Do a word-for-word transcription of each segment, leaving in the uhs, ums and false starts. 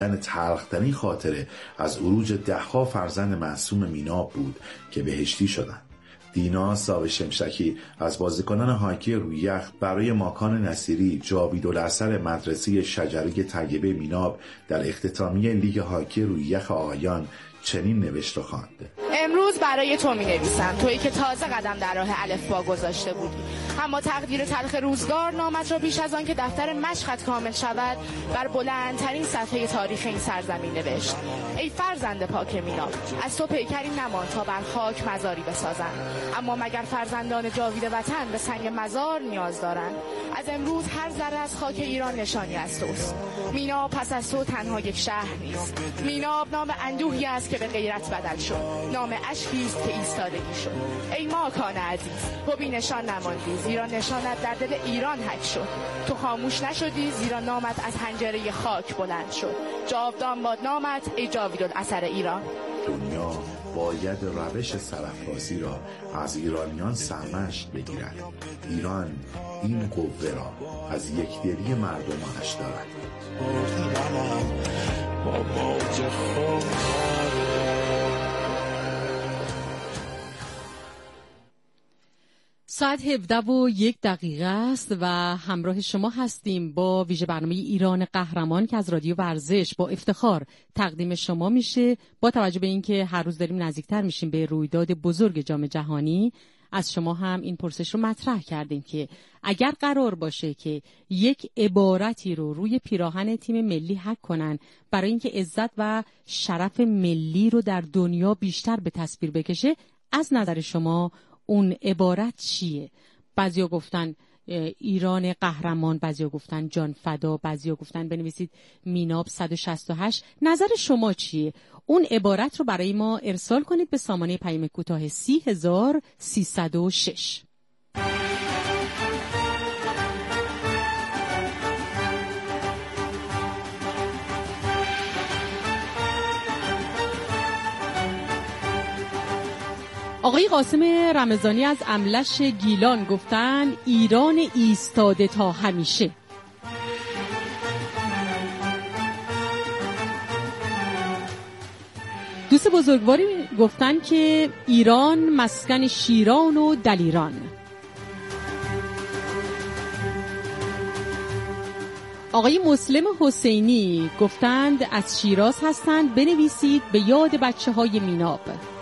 تلخترین خاطره از عروج دهها فرزند معصوم میناب بود که بهشتی شدند. دینا ساوه شمشکی از بازیکنان هاکی روی یخ برای ماکان نصیری جاویدالاثر مدرسه شجره طیبه میناب در اختتامیه لیگ هاکی روی یخ آقایان چنین نوشت و خواند: امروز برای تو می نویسم، تویی که تازه قدم در راه الفبا گذاشته بودی، اما تقدیر تلخ روزگار نامت را بیش از آن که دفتر مشقت کامل شود بر بلندترین صفحه تاریخ این سرزمین نوشت. ای فرزند پاک میناب، از تو پیکری نمان تا بر خاک مزاری بسازند، اما مگر فرزندان جاوید وطن به سنگ مزار نیاز دارند؟ از امروز هر ذره از خاک ایران نشانی از توست. میناب پس از تو تنها یک شهر نیست. میناب نام اندوهی است که به غیرت بدل شد، نام اشکی است که ایستادگی شد. ای ماکان عزیز، تو بی نشان نماندی، زیرا نشانت در دل ایران حک شد. تو خاموش نشدی، زیرا نامت از حنجره خاک بلند شد. جاودان باد نامت ای جاویدالاثر ایران. دنیا باید روش سرافرازی را از ایرانیان سرمشق بگیرد. ایران این قوه را از یکدلی مردمانش دارد. ساعت هفده و یک دقیقه است و همراه شما هستیم با ویژه برنامه ایران قهرمان که از رادیو ورزش با افتخار تقدیم شما میشه. با توجه به اینکه هر روز داریم نزدیکتر میشیم به رویداد بزرگ جام جهانی، از شما هم این پرسش رو مطرح کردیم که اگر قرار باشه که یک عبارتی رو روی پیراهن تیم ملی حک کنن برای اینکه عزت و شرف ملی رو در دنیا بیشتر به تصویر بکشه، از نظر شما اون عبارت چیه؟ بعضیا گفتن ایران قهرمان، بعضیا گفتن جان فدا، بعضیا گفتن بنویسید میناب صد و شصت و هشت. نظر شما چیه؟ اون عبارت رو برای ما ارسال کنید به سامانه پیام کوتاه سی هزار و سیصد و شش. آقای قاسم رمضانی از املش گیلان گفتن ایران ایستاده تا همیشه. دوست بزرگواری گفتن که ایران مسکن شیران و دلیران. آقای مسلم حسینی گفتند از شیراز هستند، بنویسید به یاد بچه های میناب.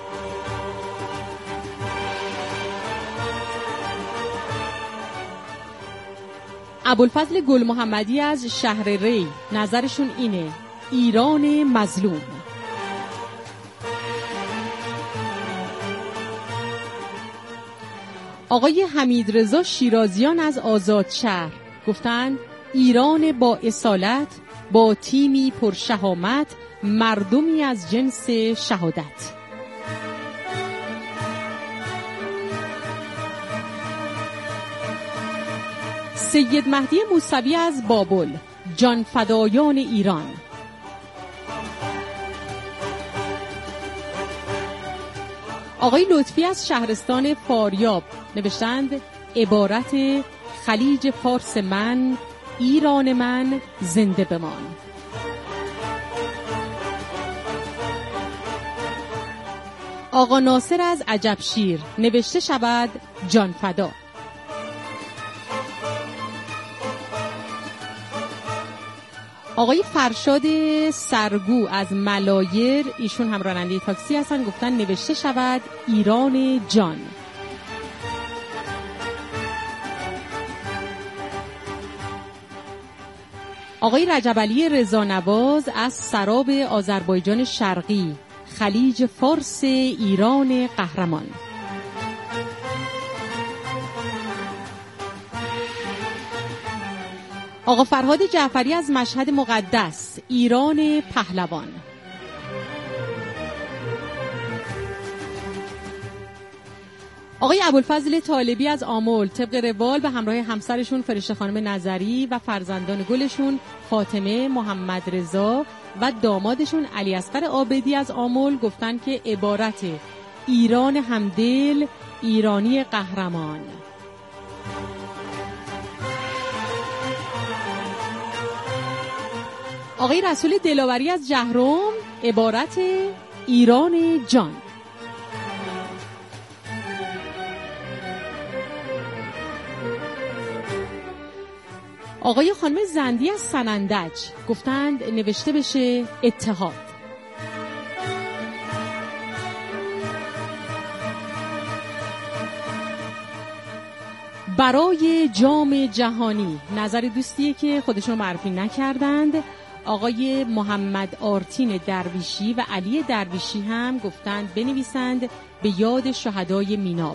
ابوالفضل گل محمدی از شهر ری نظرشون اینه ایران مظلوم. آقای حمیدرضا شیرازیان از آزادشهر گفتن ایران با اصالت، با تیمی پرشهامت، مردمی از جنس شهادت. سید مهدی موسوی از بابل جان فدایان ایران. آقای لطفی از شهرستان فاریاب نوشتند عبارت خلیج فارس من، ایران من، زنده بمان. آقا ناصر از عجبشیر نوشته شود جان فدا. آقای فرشاد سرگو از ملایر، ایشون هم راننده تاکسی هستن، گفتن نوشته شود ایران جان. آقای رجب علی رضانواز از سراب آذربایجان شرقی خلیج فارس ایران قهرمان. آقا فرهاد جعفری از مشهد مقدس ایران پهلوان. آقای ابوالفضل طالبی از آمل طبق روال به همراه همسرشون فرشته خانم نظری و فرزندان گلشون فاطمه، محمد رضا و دامادشون علی اصغر عابدی از آمل گفتن که عبارت ایران همدل، ایرانی قهرمان. آقای رسول دلاوری از جهرم، عبارت ایران جان. آقای خانم زندی از سنندج گفتند نوشته بشه اتحاد. برای جام جهانی، نظر دوستیه که خودشون معرفی نکردند. آقای محمد آرتین درویشی و علی درویشی هم گفتند بنویسند به یاد شهدای میناب.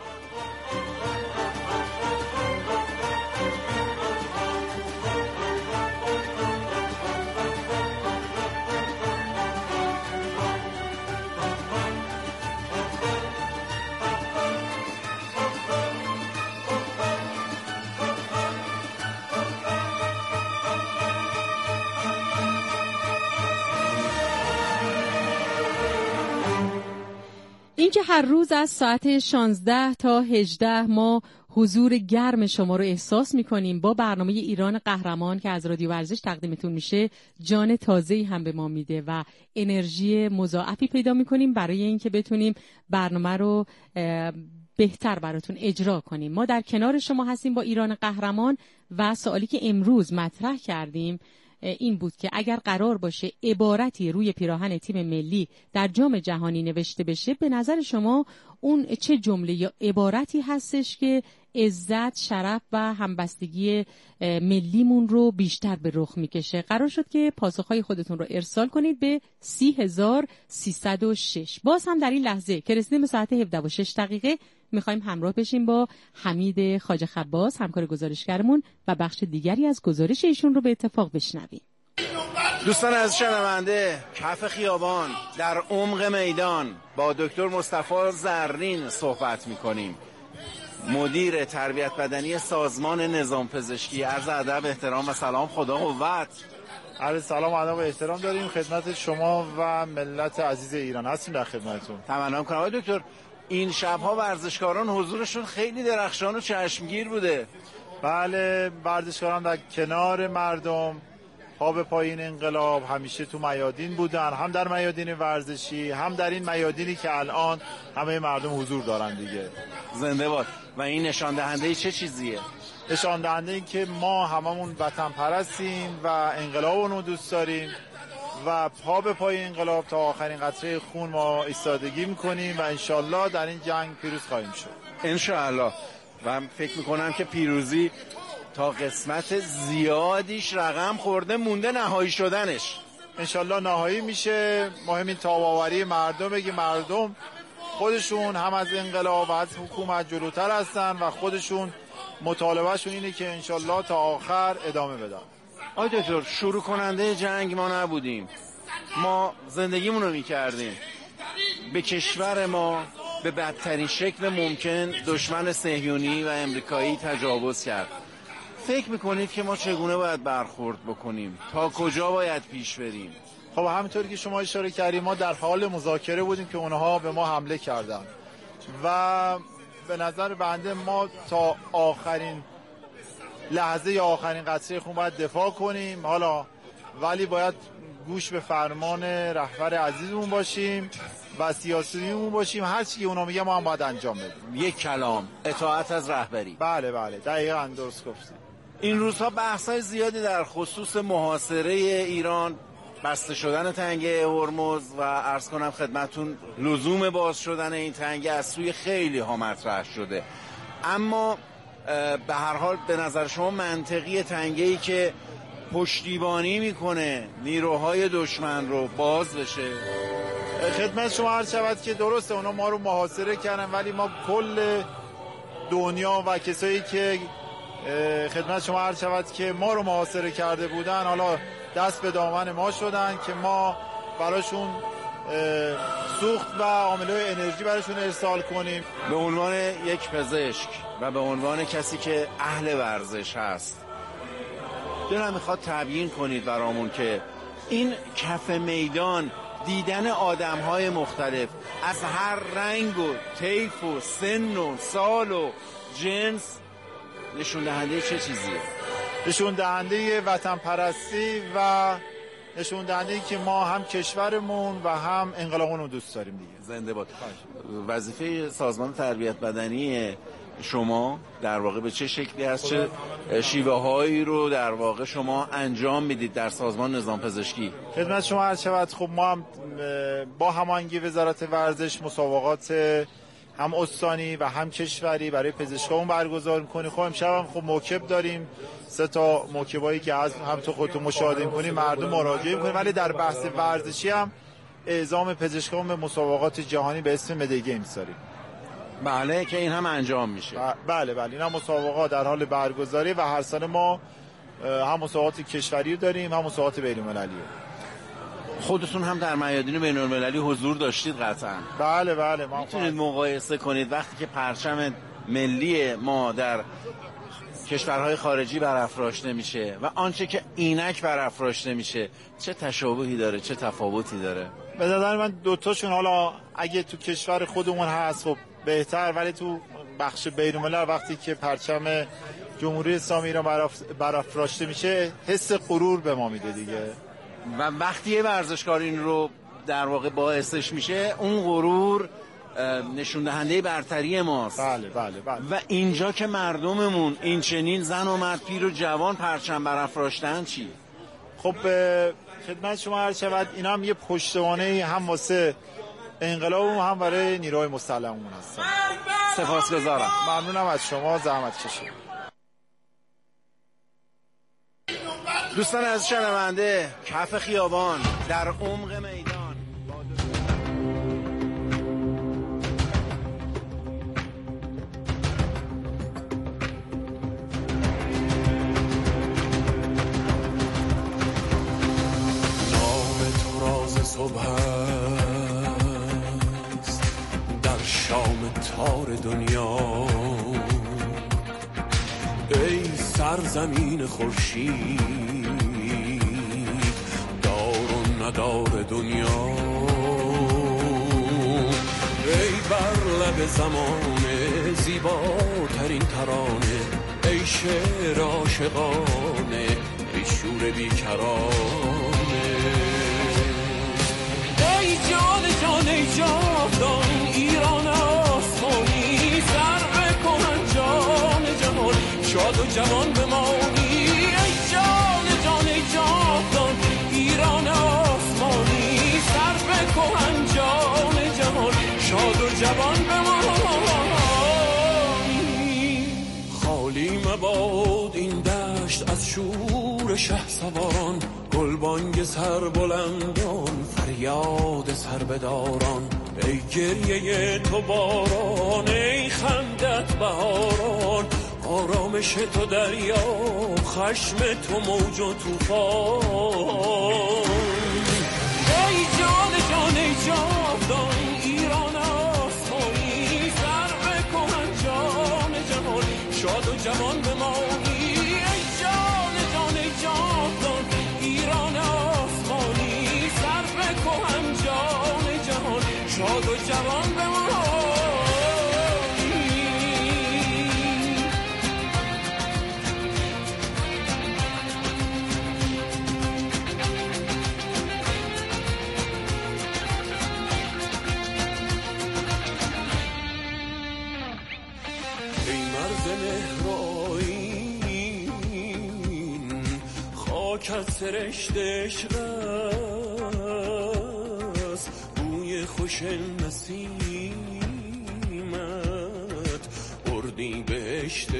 این که هر روز از ساعت شانزده تا هجده ما حضور گرم شما رو احساس می‌کنیم با برنامه ایران قهرمان که از رادیو ورزش تقدیمتون میشه، جان تازه‌ای هم به ما میده و انرژی مضاعفی پیدا می‌کنیم برای اینکه بتونیم برنامه رو بهتر براتون اجرا کنیم. ما در کنار شما هستیم با ایران قهرمان و سوالی که امروز مطرح کردیم این بود که اگر قرار باشه عبارتی روی پیراهن تیم ملی در جام جهانی نوشته بشه، به نظر شما اون چه جمله یا عبارتی هستش که عزت، شرف و همبستگی ملیمون رو بیشتر به رخ میکشه؟ قرار شد که پاسخهای خودتون رو ارسال کنید به سی هزار سیصد و شش. باز هم در این لحظه که رسیدیم به ساعت هفده و شش دقیقه میخوایم همراه بشیم با حمید خواجه خباس، همکار گزارشگرمون، و بخش دیگری از گزارش ایشون رو به اتفاق بشنویم. دوستان از شنونده، کف خیابان در عمق میدان با دکتر مصطفی زرین صحبت میکنیم، مدیر تربیت بدنی سازمان نظام پزشکی. عرض ادب، احترام و سلام، خدا قوت. عرض سلام و ادب و احترام داریم خدمت شما و ملت عزیز ایران، هستیم در خدمتتون. تمام کنم. آقای دکتر، این شبها ورزشکاران حضورشون خیلی درخشان و چشمگیر بوده. بله، ورزشکاران در کنار مردم، پا به پایین انقلاب، همیشه تو میادین بودن، هم در میادین ورزشی هم در این میادینی که الان همه مردم حضور دارن دیگه. زنده باد. و این نشان دهنده چه چیزیه؟ نشان دهنده این که ما هممون وطن پرستیم و انقلاب رو دوست داریم و پا به پای انقلاب تا آخرین قطره خون ما ایستادگی میکنیم و انشالله در این جنگ پیروز خواهیم شد. انشالله. و فکر میکنم که پیروزی تا قسمت زیادیش رقم خورده، مونده نهایی شدنش. انشالله نهایی میشه. مهم این تاب‌آوری مردمه که مردم خودشون هم از انقلاب و از حکومت جلوتر هستن و خودشون مطالبهشون اینه که انشالله تا آخر ادامه بدن. آی دکتر، شروع کننده جنگ ما نبودیم، ما زندگیمون رو میکردیم. به کشور ما به بدترین شکل ممکن دشمن صهیونی و امریکایی تجاوز کرد. فکر میکنید که ما چگونه باید برخورد بکنیم؟ تا کجا باید پیش بریم؟ خب همینطوری که شما اشاره کردید، ما در حال مذاکره بودیم که اونها به ما حمله کردن و به نظر بنده ما تا آخرین لحظه یا آخرین قطره خون باید دفاع کنیم. حالا ولی باید گوش به فرمان رهبر عزیزمون باشیم و سیاسیمون باشیم. هر چی که اونا میگن ما هم باید انجام بدیم. یک کلام، اطاعت از رهبری. بله بله، دقیقاً درست گفتید. این روزها بحث‌های زیادی در خصوص محاصره ایران، بسته شدن تنگه هرمز و عرض کنم خدمتون لزوم باز شدن این تنگه از سوی خیلی ها مطرح شده. اما به هر حال به نظر شما منطقی تنگه‌ای که پشتیبانی میکنه نیروهای دشمن رو باز بشه؟ خدمت شما عرض شود که درسته اونا ما رو محاصره کردن، ولی ما کل دنیا و کسایی که خدمت شما عرض شود که ما رو محاصره کرده بودن حالا دست به دامن ما شدن که ما براشون سوخت و عاملهای انرژی براشون ارسال کنیم. به عنوان یک پزشک و به عنوان کسی که اهل ورزش هست، دلم میخواد تبیین کنید برامون که این کف میدان دیدن آدم‌های مختلف از هر رنگ و طیف و سن و سال و جنس نشون دهنده چه چیزیه؟ نشون دهنده وطن پرستی و نشون دهنده ای که ما هم کشورمون و هم انقلابمون رو دوست داریم دیگه. زنده باد. وظیفه سازمان تربیت بدنی شما در واقع به چه شکلی هست؟ چه شیوه هایی رو در واقع شما انجام میدید در سازمان نظام پزشکی؟ خدمت شما عرض شود خب ما هم با هماهنگی وزارت ورزش مسابقات هم استانی و هم کشوری برای پزشکامون برگزار می‌کنیم. خب امشب هم خب موکب داریم، سه تا موکبایی که از هم تو خودتون مشاهده می‌کنید مردم مراجعه می‌کنیم، ولی در بحث ورزشی هم اعزام پزشکامون به مسابقات جهانی به اسم مدی گیمز داریم. بله که این هم انجام میشه. بله بله این هم مسابقات در حال برگزاری و هر سال ما هم مسابقات کشوری داریم هم مسابقات بین‌المللی. خودتون هم در میادین بین‌المللی حضور داشتید قطعاً. بله بله ما میتونید مقایسه کنید وقتی که پرچم ملی ما در کشورهای خارجی برافراشته میشه و آنچه که اینک برافراشته میشه چه تشابهی داره، چه تفاوتی داره؟ به نظر من دوتاشون حالا اگه تو کشور خودمون هست خب بهتر، ولی تو بخش بین‌الملل وقتی که پرچم جمهوری اسلامی ایران برافراشته میشه حس غرور به ما میده دیگه. و وقتی یه ورزشکار این رو در واقع باعثش میشه اون غرور نشون دهنده برتری ماست. بله بله بله. و اینجا که مردممون این چنین زن و مرد پیر و جوان پرچم برافراشتن چی؟ خب خدمت شما عرض شود اینا هم یه پشتوانه هم واسه انقلاب هم برای نیروهای مسلحمون هستن. سپاسگزارم. ممنونم از شما، زحمت کشید. دوستان از شنونده کف خیابان در عمق میدان نام تو راز صبح است در شام تار دنیا، ای سرزمین خورشید دار و ندار دنیا، ای بر لب زمانه زیباترین ترانه، ای شعر عاشقانه، ای شور بیکرانه، ای جان جان ای جاودان ایران آسمانی، سر کهن جان جهان شاد و جوان بمانی، ای جان جان ای جاودان ایران آسمانی، سر کهن جان جهان شاد و جوان بمانی. خالی مباد این دشت از شور شهسواران، گلبانگ سربلندان فریاد سربداران، ای گریه تو باران ای خندت بهاران، آرامش تو دریا خشم تو موج و طوفان، ای جان جان ای جاودان ایران آسمانی، سر کهن جان جهان شاد و جوان بمانی، ای جان جان ای جاودان ایران آسمانی، سر کهن جان جهان شاد و جوان بمانی. خاکت سرشت عشق است، بوی خوش نسیمت اردی بهشت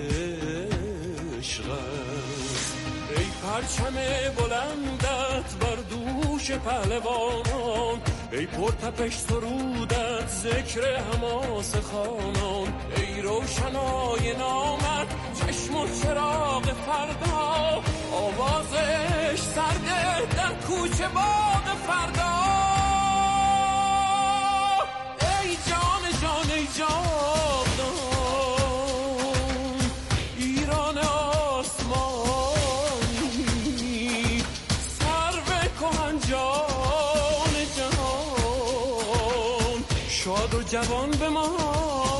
عشق است، ای پرچم بلندت بر دوش پهلوانان، ای پرتپش سرودت ذکر حماس خانان، ای روشنای نامت چشم و چراغ فردا، آوازش سرده در کوچه باغ فردا، ای جان جان ای جاودان ایران آسمانی، سرو کهن جان جهان شاد و جوان بمانی،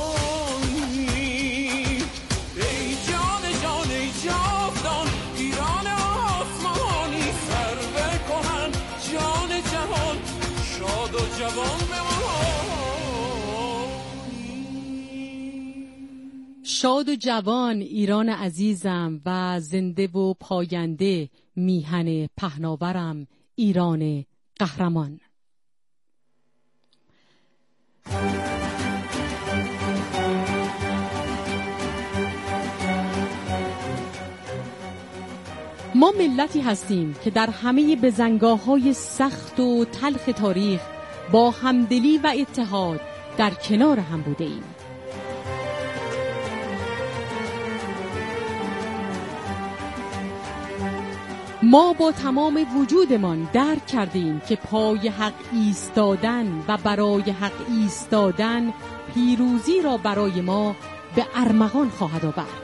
ای جان جان ای جاودان ایران آسمانی، سرو کهن شاد و جوان شاد و جوان ایران عزیزم و زنده و پاینده میهن پهناورم ایران قهرمان. ما ملتی هستیم که در همه بزنگاه‌های سخت و تلخ تاریخ با همدلی و اتحاد در کنار هم بوده ایم. ما با تمام وجودمان درک کردیم که پای حق ایستادن و برای حق ایستادن پیروزی را برای ما به ارمغان خواهد آورد.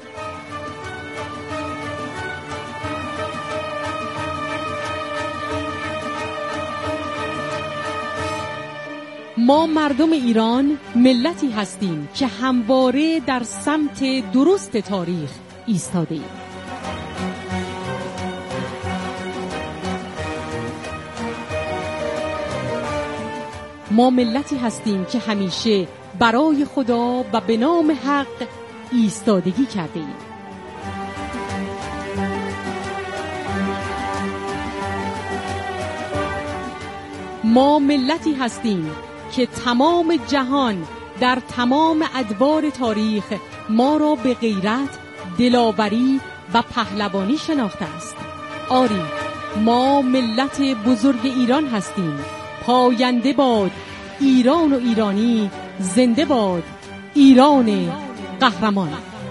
ما مردم ایران ملتی هستیم که همواره در سمت درست تاریخ ایستاده ایم. ما ملتی هستیم که همیشه برای خدا و به نام حق ایستادگی کرده ایم. ما ملتی هستیم که تمام جهان در تمام ادوار تاریخ ما را به غیرت، دلاوری و پهلوانی شناخته است. آری، ما ملت بزرگ ایران هستیم. پاینده باد ایران و ایرانی، زنده باد ایران قهرمان.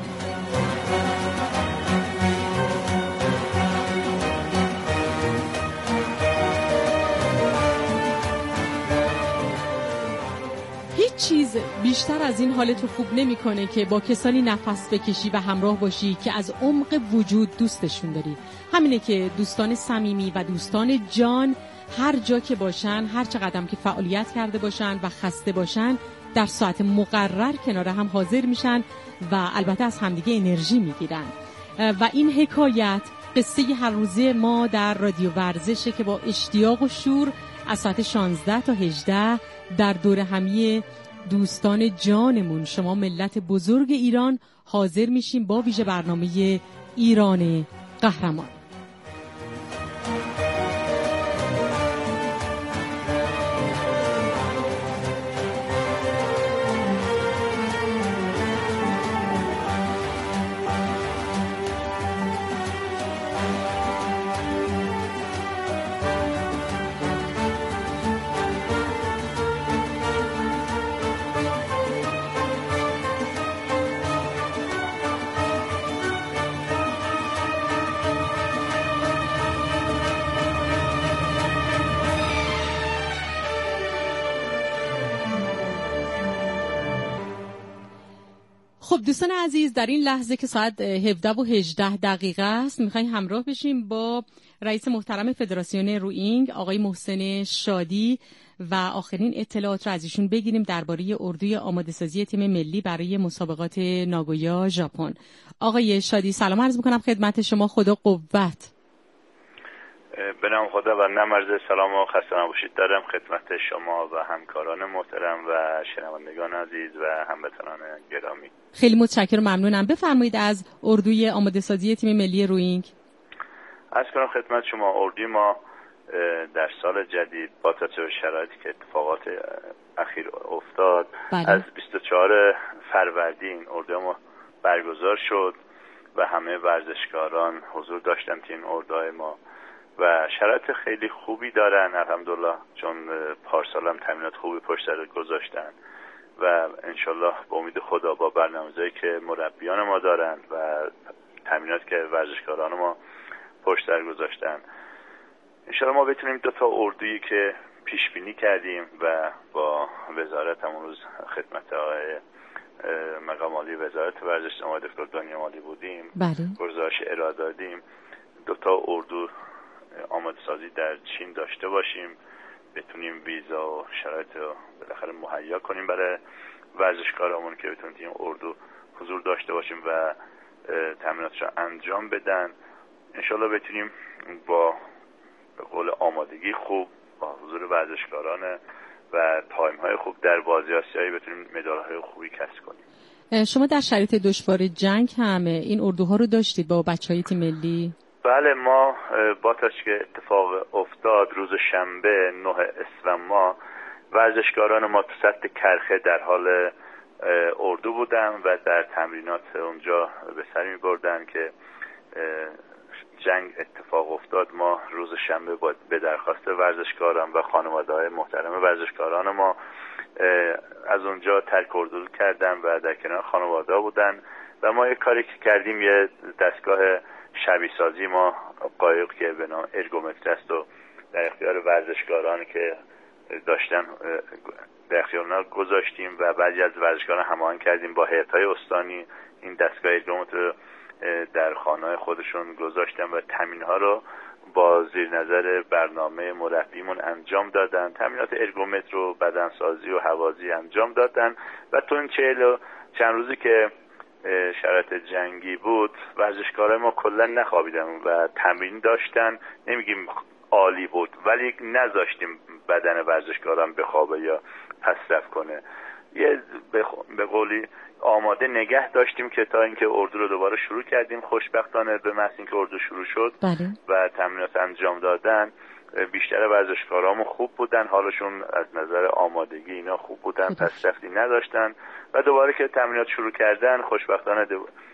هیچ چیز بیشتر از این حالت خوب نمی‌کنه که با کسانی نفس بکشی و همراه باشی که از عمق وجود دوستشون داری. همینه که دوستان صمیمی و دوستان جان هر جا که باشن، هر چقدر که فعالیت کرده باشن و خسته باشن، در ساعت مقرر کنار هم حاضر میشن و البته از همدیگه انرژی میگیرن. و این حکایت قصه هر روزه ما در رادیو ورزشه که با اشتیاق و شور از ساعت شانزده تا هجده در دور همی دوستان جانمون، شما ملت بزرگ ایران، حاضر میشیم با ویژه برنامه ایران قهرمان. خب دوستان عزیز، در این لحظه که ساعت هفده و هجده دقیقه است، میخوایم همراه بشیم با رئیس محترم فدراسیون روئینگ آقای محسن شادی و آخرین اطلاعات را از ایشون بگیریم درباره اردوی آماده سازی تیم ملی برای مسابقات ناگویا ژاپن. آقای شادی سلام عرض میکنم خدمت شما، خدا قوت. به نام خدا و نم عرض سلام و خسته نباشید دارم خدمت شما و همکاران محترم و شنوندگان عزیز و هموطنان گرامی. خیلی متشکرم، ممنونم. بفرمایید از اردوی آماده سازی تیم ملی روئینگ. عرض کنم خدمت شما اردوی ما در سال جدید با توجه به شرایطی که اتفاقات اخیر افتاد بله. از بیست و چهارم فروردین اردوی ما برگزار شد و همه ورزشکاران حضور داشتن تو این اردوهای ما و شرایط خیلی خوبی دارن الحمدلله، چون پارسال هم تمرینات خوبی پشت سر گذاشتن و انشالله با امید خدا با برنامه‌ای که مربیان ما دارن و تمرینات که ورزشکاران ما پشت سر گذاشتن، انشالله ما بتونیم دو تا اردویی که پیش بینی کردیم و با وزارت همون روز خدمت آقای مقام عالی وزارت ورزش آقای دکتر دنیا مالی بودیم، بله. گزارش ارائه دادیم دو تا اردو آماده سازی در چین داشته باشیم، بتونیم ویزا و شرایط رو بالاخره مهیا کنیم برای ورزشکارامون که بتونیم این اردو حضور داشته باشیم و تمریناتش رو انجام بدن. انشالله بتونیم با به قول آمادگی خوب با حضور ورزشکاران و تایم های خوب در بازی آسیایی بتونیم مدال های خوبی کسب کنیم. شما در شرایط دشوار جنگ هم این اردوها رو داشتید با بچهای تیم ملی؟ بله، ما با تا که اتفاق افتاد روز شنبه نه اسفند ما ورزشکاران ما تو سطح کرخه در حال اردو بودن و در تمرینات اونجا به سر می بردن که جنگ اتفاق افتاد. ما روز شنبه با به درخواست ورزشکاران و خانواده‌های محترم ورزشکاران ما از اونجا ترک اردو کردن و در کنار خانواده بودن و ما یک کاری که کردیم، یه دستگاه شبیه سازی ما قایق که به نام ارگومتر است و در اختیار ورزشکاران که داشتن در اختیار اونا گذاشتیم و بعضی از ورزشکاران هماهنگ کردیم با هیئت‌های استانی این دستگاه ارگومتر در خانه‌های خودشون گذاشتن و تمرین‌ها رو با زیر نظر برنامه مربیمون انجام دادن. تمرینات ارگومتر و بدنسازی و هوازی انجام دادن و تو این چهل و چند روزی که شرایط جنگی بود ورزشکارای ما کلا نخوابیدن و تمرین داشتن. نمیگیم عالی بود ولی نذاشتیم بدن ورزشکاران بخوابه یا پسرفت کنه. یه به قولی آماده نگه داشتیم که تا اینکه اردو رو دوباره شروع کردیم. خوشبختانه به محض اینکه اردو شروع شد بله. و تمرینات انجام دادن بیشتر ورزشکارامون خوب بودن، حالشون از نظر آمادگی اینا خوب بودن، پسرفتی نداشتن و دوباره که تمرینات شروع کردن خوشبختانه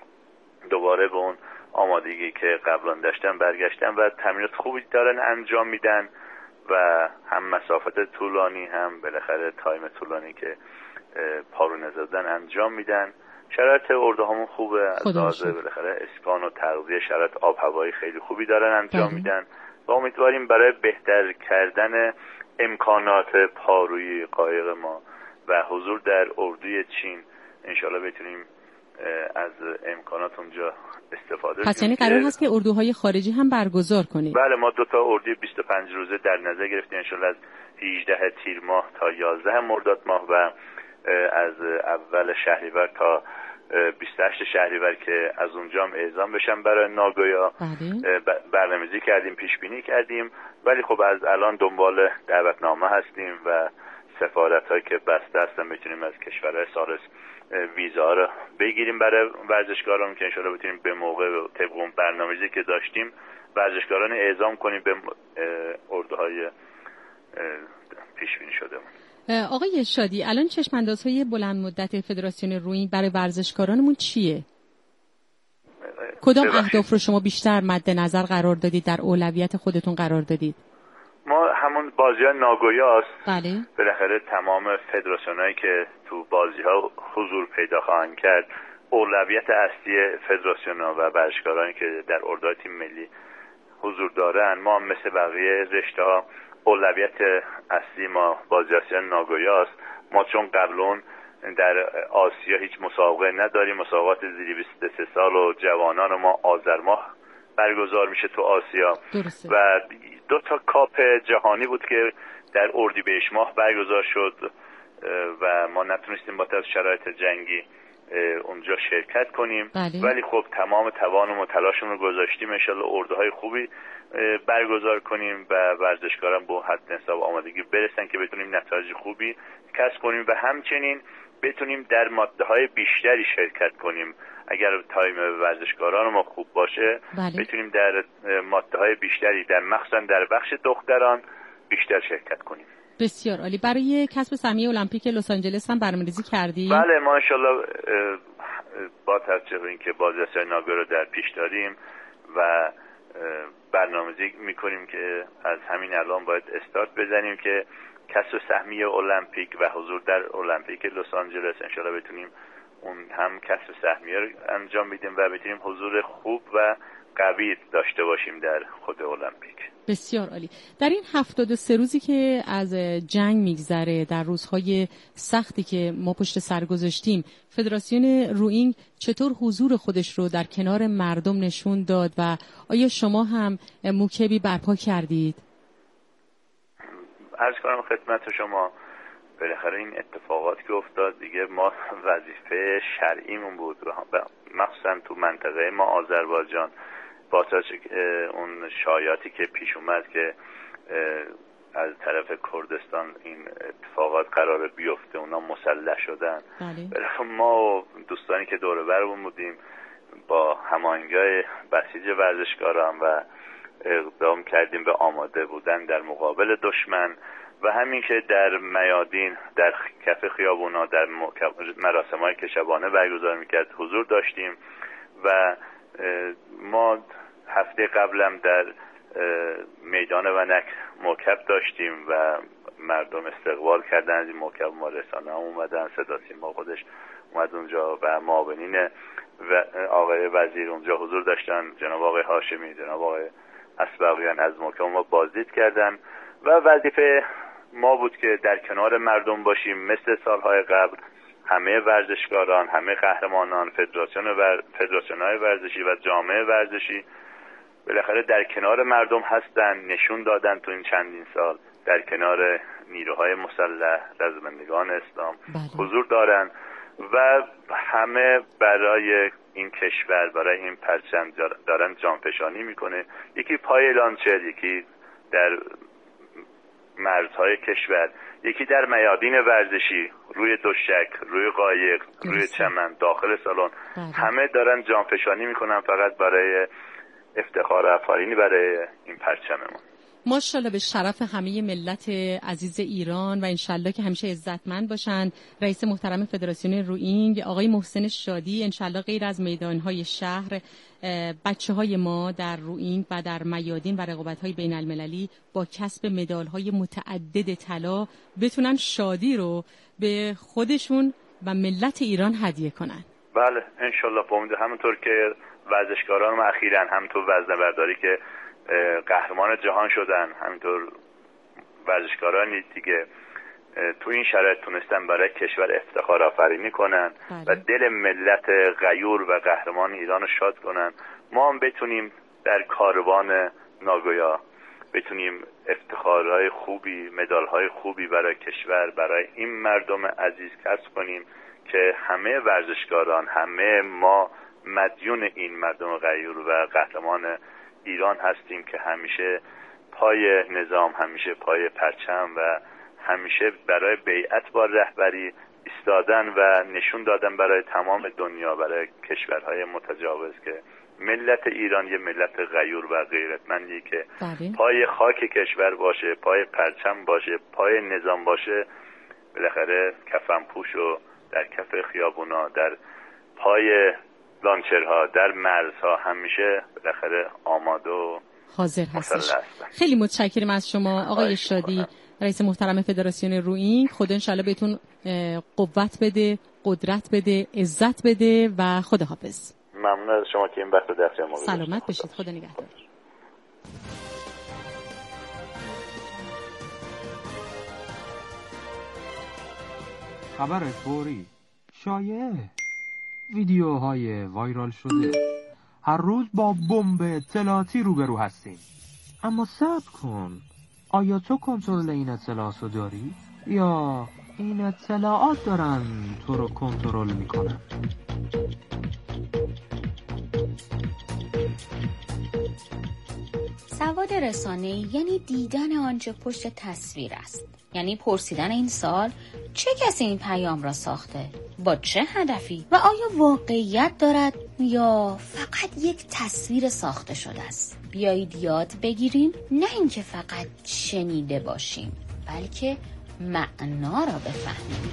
دوباره به اون آمادگی که قبلا داشتن برگشتن و تمرینات خوبی دارن انجام میدن و هم مسافت طولانی هم بالاخره تایم طولانی که پارو نزدن انجام میدن. شرایط اردوهامون خوبه، از لحاظ بالاخره اسکان و تغذیه شرایط آب هوایی خیلی خوبی دارن انجام بله. میدن و امیدواریم برای بهتر کردن امکانات پارویی قایق ما و حضور در اردوی چین انشالله بتونیم از امکانات اونجا استفاده کنیم. پس یعنی قرار هست که اردوهای خارجی هم برگزار کنید؟ بله، ما دو تا اردوی بیست و پنج روزه در نظر گرفتیم انشالله از هجدهم تیر ماه تا یازدهم مرداد ماه و از اول شهریور تا بیست و هشتم شهریور که از اونجا هم اعزام بشن برای ناگویا. بله. برنامه‌ریزی کردیم، پیش بینی کردیم ولی خب از الان دنبال دعوتنامه هستیم و سفارت‌هایی که بسته هستن بتونیم از کشورهای ثالث ویزا رو بگیریم برای ورزشکاران که انشالله بتونیم به موقع طبق اون برنامه‌ریزی که داشتیم ورزشکاران اعزام کنیم به اردوهای پیش بینی شدهمون. آقای شادی، الان چشم‌اندازهای بلند مدت فدراسیون روئینگ برای ورزشکارانمون چیه؟ کدام اهداف رو شما بیشتر مد نظر قرار دادید، در اولویت خودتون قرار دادید؟ ما همون بازی‌های ناگویاست. بله. بالاخره تمام فدراسیونایی که تو بازی‌ها حضور پیدا خواهند کرد اولویت اصلی فدراسیون‌ها و ورزشکارانی که در اردوهای تیم ملی حضور دارن. ما مثل بقیه رشته‌ها اولویت اصلی ما بازی آسیا ناگویاست. ما چون قبلون در آسیا هیچ مسابقه نداریم، مسابقات زیر بیست و سه سال و جوانان ما آذر ماه برگزار میشه تو آسیا درسته. و دو تا کاپ جهانی بود که در اردیبهشت ماه برگزار شد و ما نتونستیم با شرایط جنگی اونجا شرکت کنیم. بله. ولی خب تمام توانمون و تلاشمون رو گذاشتیم انشالله اردوهای خوبی برگزار کنیم و ورزشکاران به حد حساب آمادگی برسن که بتونیم نتایج خوبی کسب کنیم و همچنین بتونیم در ماده‌های بیشتری شرکت کنیم. اگر تایم ورزشکاران ما خوب باشه بله. بتونیم در ماده‌های بیشتری در مخصوصا در بخش دختران بیشتر شرکت کنیم. بسیار عالی. برای کسب سهمیه المپیک لس آنجلس هم برنامه‌ریزی کردید؟ بله، ما انشالله با توجه به اینکه بازی آسیای ناگویا رو در پیش داریم و برنامه‌ریزی می‌کنیم که از همین الان باید استارت بزنیم که کسب سهمیه المپیک و حضور در المپیک لس آنجلس انشالله بتونیم اون هم کسب سهمیه رو انجام میدیم و بتونیم حضور خوب و قوی داشته باشیم در خود المپیک. بسیار عالی. در این هفتاد و سه روزی که از جنگ میگذره، در روزهای سختی که ما پشت سر گذاشتیم، فدراسیون روئینگ چطور حضور خودش رو در کنار مردم نشون داد و آیا شما هم موکبی برپا کردید؟ عرض کنم خدمت شما بالاخره این اتفاقات که افتاد دیگه ما وظیفه شرعیمون بود، مخصوصا تو منطقه ما آذربایجان با اون شایعاتی که پیش اومد که از طرف کردستان این اتفاقات قرار بیفته، اونا مسلح شدن. بله. ما و دوستانی که دور برمون بودیم با هماهنگی بسیج ورزشکاران و اقدام کردیم به آماده بودن در مقابل دشمن و همین که در میادین، در کف خیابونا، در مراسم‌های که شبانه برگزار میکرد حضور داشتیم و ما هفته قبلم در میدان ونک موکب داشتیم و مردم استقبال کردن از این موکب. ما رسانه هم اومدن، صدا سیما خودش اومد اونجا و معاونین و آقای وزیر اونجا حضور داشتن، جناب آقای هاشمی، جناب آقای اسبقیان از موکب ما بازدید کردن و وظیفه ما بود که در کنار مردم باشیم مثل سالهای قبل. همه ورزشکاران، همه قهرمانان، فدراسیون ور... فدراسیون‌های ورزشی و جامعه ورزشی بالاخره در کنار مردم هستن، نشون دادن تو این چندین سال در کنار نیروهای مسلح، رزمندگان اسلام بله. حضور دارن و همه برای این کشور، برای این پرچم دارن جانفشانی میکنه. یکی پای لانچر، یکی در مرزهای کشور، یکی در میادین ورزشی، روی دوشک، روی قایق، روی چمن، داخل سالن، همه دارن جانفشانی میکنن فقط برای افتخار آفرینی برای این پرچممون. ماشاءالله به شرف همه ملت عزیز ایران و انشالله که همیشه عزتمند باشن. رئیس محترم فدراسیون روئینگ آقای محسن شادی، انشالله غیر از میدانهای شهر، بچه های ما در روئینگ و در میادین و رقابت‌های بین المللی با کسب مدال‌های متعدد طلا بتونن شادی رو به خودشون و ملت ایران هدیه کنن. بله انشالله. با امید همونطور که ورزشکاران ما اخیراً هم تو وزنه‌برداری که قهرمان جهان شدن، همینطور ورزشکارانی دیگه تو این شرایط تونستن برای کشور افتخار آفرینی کنن بله. و دل ملت غیور و قهرمان ایران رو شاد کنن. ما هم بتونیم در کاروان ناگویا بتونیم افتخارهای خوبی، مدالهای خوبی برای کشور، برای این مردم عزیز کسب کنیم که همه ورزشکاران، همه ما مدیون این مردم غیور و قهرمان ایران هستیم که همیشه پای نظام، همیشه پای پرچم و همیشه برای بیعت با رهبری ایستادن و نشون دادن برای تمام دنیا، برای کشورهای متجاوز که ملت ایران یه ملت غیور و غیرتمندی که باری. پای خاک کشور باشه، پای پرچم باشه، پای نظام باشه، بالاخره کفن پوش و در کف خیابونا، در پای لانچرها، در مرزها همیشه بالاخره آماده و حاضر هستش. خیلی متشکرم از شما آقای شادی، رئیس محترم فدراسیون روئینگ. خدا انشالله بهتون قوت بده، قدرت بده، عزت بده و خداحافظ. ممنون از شما که این وقت دست ما گذاشتید. سلامت باشید. خدا نگهدار. خبر فوری، شایعه، ویدیوهای وایرال شده، هر روز با بمب اطلاعاتی روبرو هستیم. اما صبر کن، آیا تو کنترل این اطلاعات رو داری؟ یا این اطلاعات دارن تو رو کنترل میکنن؟ سواد رسانه‌ای یعنی دیدن آنچه پشت تصویر است. یعنی پرسیدن این سوال: چه کسی این پیام را ساخته؟ با چه هدفی؟ و آیا واقعیت دارد یا فقط یک تصویر ساخته شده است؟ بیایید یاد بگیریم، نه اینکه فقط شنیده باشیم، بلکه معنا را بفهمیم.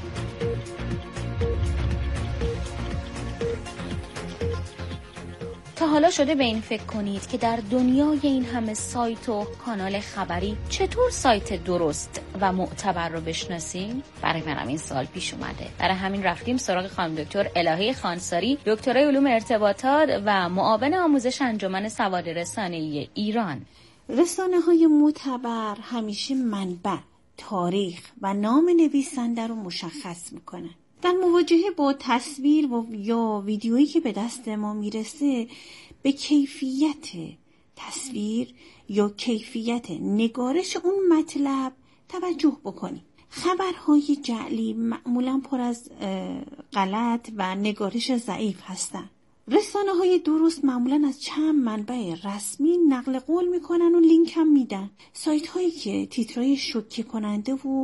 تا حالا شده به این فکر کنید که در دنیای این همه سایت و کانال خبری چطور سایت درست و معتبر رو بشناسیم؟ برای منم این سوال پیش اومده. برای همین رفتیم سراغ خانم دکتر الهه خانساری، دکترای علوم ارتباطات و معاون آموزش انجمن سواد رسانه‌ای ایران. رسانه‌های معتبر همیشه منبع، تاریخ و نام نویسنده رو مشخص میکنن. در مواجهه با تصویر و یا ویدیویی که به دست ما میرسه، به کیفیت تصویر یا کیفیت نگارش اون مطلب توجه بکنیم. خبرهای جعلی معمولا پر از غلط و نگارش ضعیف هستن. رسانه های درست معمولا از چند منبع رسمی نقل قول میکنن و لینک هم میدن. سایت هایی که تیترهای شوکه کننده و